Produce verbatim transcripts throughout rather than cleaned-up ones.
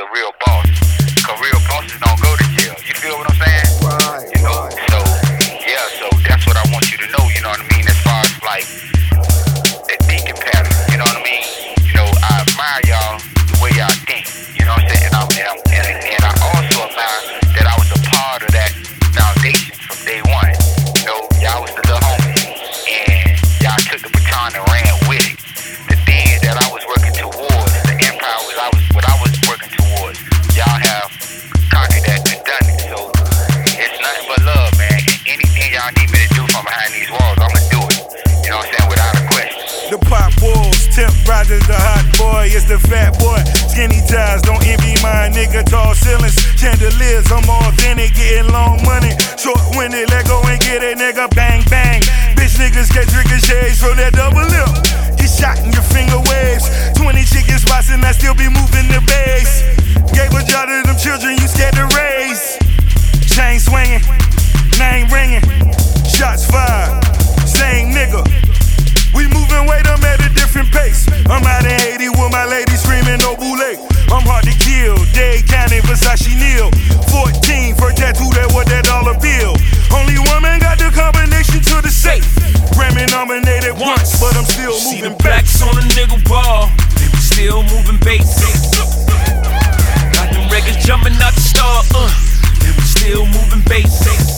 a real boss. Cause real bosses don't go to jail. You feel what I'm saying? Right, you know, right. so yeah, so that's what I want you to know, you know what I mean, as far as like the thinking pattern, you know what I mean? You know, I admire y'all the way y'all think, you know what I'm saying? And, I'm, and, I'm, and, and I also admire that I was a part of that foundation from day one. You know, y'all was the little homies, and y'all took the baton and ran with it. The thing that I was working towards, the empire was I was what I was working towards. Y'all have conquered that and done it. So it's nothing but love, man. And anything y'all need me to do from behind these walls, I'ma do it. You know what I'm saying? Without a question. The pop wolves, Temp Rogers, the hot boy, it's the fat boy. Skinny ties, don't envy my nigga. Tall ceilings, chandeliers, I'm authentic, getting long money. Short winded, let go and get it, nigga. Bang bang. Bitch niggas catch ricochets from that double lip. Get shot in your finger waves. Twenty chicken spots and I still be moving the base. Gave a job to them children you scared to raise. Chain swinging, name ringing, shots fired. Same nigga. We moving weight, I'm at a different pace. I'm out in Haiti with my lady screaming no boule. I'm hard to kill, Dade County, Versace Neal. fourteen, first tattoo that what that dollar bill. Only woman got the combination to the safe. Grammy nominated once, but I'm still See moving the blacks on a nigga ball, they was still moving basics. Got them records jumping out the star, uh, they was still moving basics.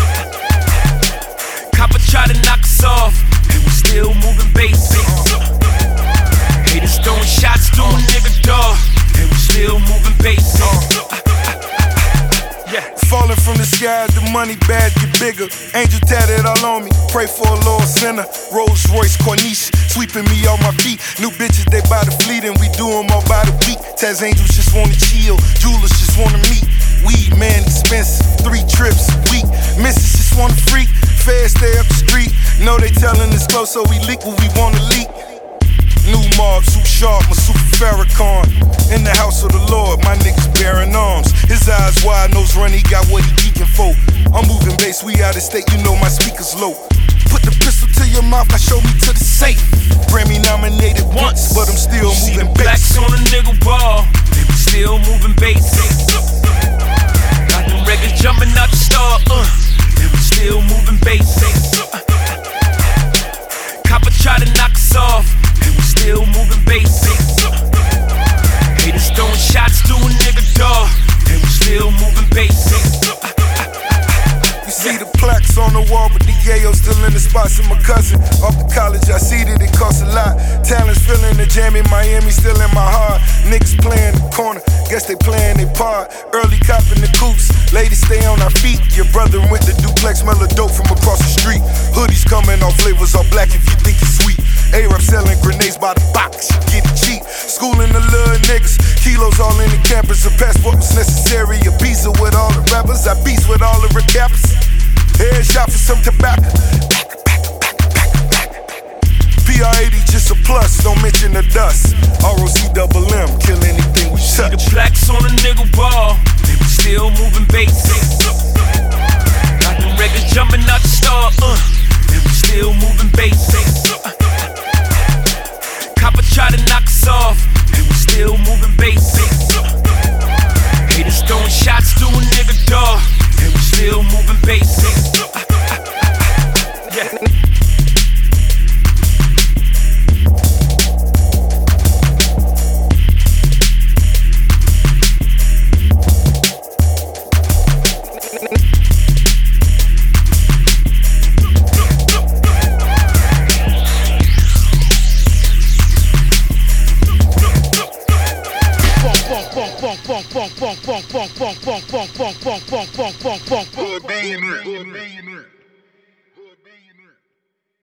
Copper try to knock us off, they was still moving basics. Haters throwing shots to a nigga dog, they was still moving basics. Yeah. Falling from the sky, the money bad get bigger. Angel tatted all on me, pray for a Lord sinner. Rolls Royce Corniche, sweeping me off my feet. New bitches, they by the fleet and we do them all by the week. Taz angels just wanna chill, jewelers just wanna meet. Weed man expensive, three trips a week. Missus just wanna freak, feds stay up the street. Know they telling us close so we leak what we wanna leak. New mob, suit sharp, my super Farrakhan. In the house of the Lord, my niggas bearing arms. His eyes wide, nose run, he got what he geeking for. I'm moving bass, we out of state, you know my speakers low. Put the pistol to your mouth, now show me to the safe. Grammy nominated once, but I'm still See moving the blacks bass. on a nigga ball, they was still moving basics. Got them records jumping out the star, uh, they was still moving basics. Copper try to knock us off, they was still moving basics. Haters throwing shots to a nigga dog, they was still moving basics. You see the plaques on the wall, but the yayo still in the spots. And my cousin off to college, I see that it costs a lot. Talents filling the jam in Miami, still in my heart. Niggas playing the corner, guess they playing their part. Early copping the coops, ladies stay on our feet. Your brother went to duplex, smell a dope from across the street. Hoodies coming off flavors all black if you think it's sweet. A-Rap selling grenades by the box, you get it cheap. Schooling the little niggas, kilos all in the campus. A passport was necessary, a pizza with all the rappers. I beats with all the recappers. Headshot for some tobacco. P R eighty just a plus, don't mention the dust. R O C double M, kill anything we See touch. the blacks on a nigga ball, they was still moving basics. Got them records jumping out the star, uh, they was still moving basics. Copper try to knock us off, they was still moving basics. Haters throwing shots to a nigga dog, they was still moving basics. Yeah. Good day in there.